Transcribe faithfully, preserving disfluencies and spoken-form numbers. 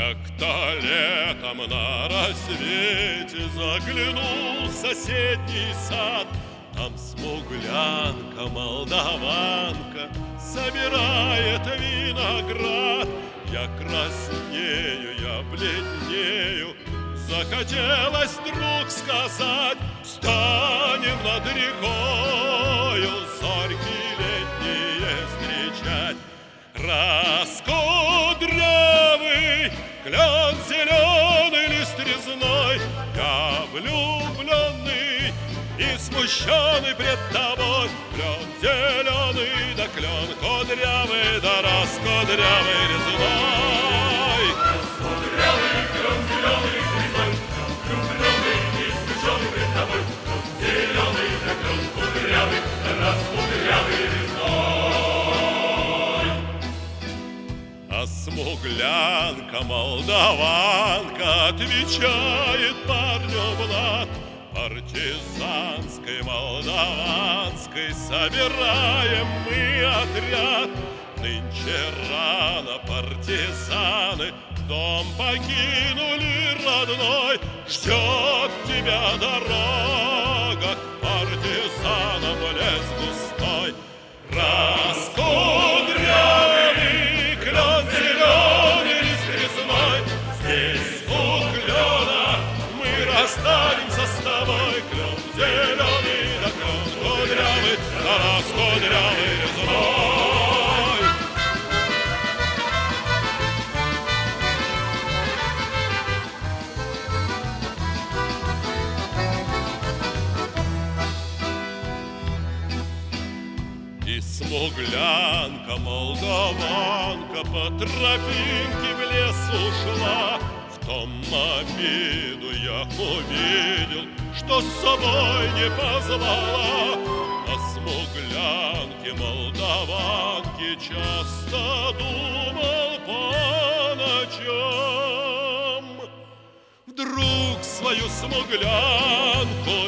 Как-то летом на рассвете заглянул в соседний сад. Там смуглянка, молдаванка собирает виноград. Я краснею, я бледнею, захотелось вдруг сказать: станем над рекою зорьки летние встречать. Раскудрявый клен зеленый лист резной, я влюбленный и смущенный пред тобой. Клен зеленый, да клен кудрявый, да раскудрявый резной. Раскудрявый клен зеленый лист резной, я влюбленный и смущенный пред тобой. Клен зеленый, да клен кудрявый, да раскудрявый резной. А смуглянка, молдаванка отвечает парню Влад: партизанской, молдаванской собираем мы отряд. Нынче рано партизаны дом покинули родной. Ждет тебя дорога к партизанам в лес густой. Раскудрявый клен зеленый лист резной, здесь у клена мы расстанемся с тобой. Клен зеленый, да клен кудрявый, да раскудрявый резной. И смуглянка, молдаванка по тропинке в лес ушла. В том обиду я увидел, что с собой не позвала. О смуглянке, молдаванке часто думал по ночам. Вдруг свою смуглянку